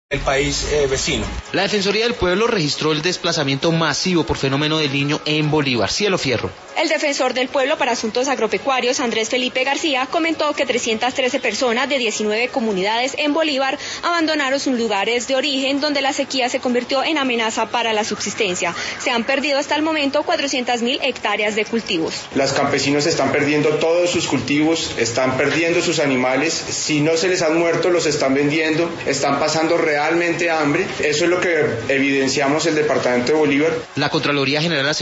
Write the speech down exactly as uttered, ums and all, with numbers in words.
el país eh, vecino. La Defensoría del Pueblo registró el desplazamiento masivo por fenómeno del Niño en Bolívar. Cielo Fierro. El defensor del pueblo para asuntos agropecuarios, Andrés Felipe García, comentó que trescientas trece personas de diecinueve comunidades en Bolívar abandonaron sus lugares de origen donde la sequía se convirtió en amenaza para la subsistencia. Se han perdido hasta el momento cuatrocientas mil hectáreas de cultivos. Los campesinos están perdiendo todos sus cultivos, están perdiendo sus animales, si no se les han muerto los están vendiendo, están pasando realmente hambre. Eso es lo que evidenciamos el departamento de Bolívar. La Contraloría General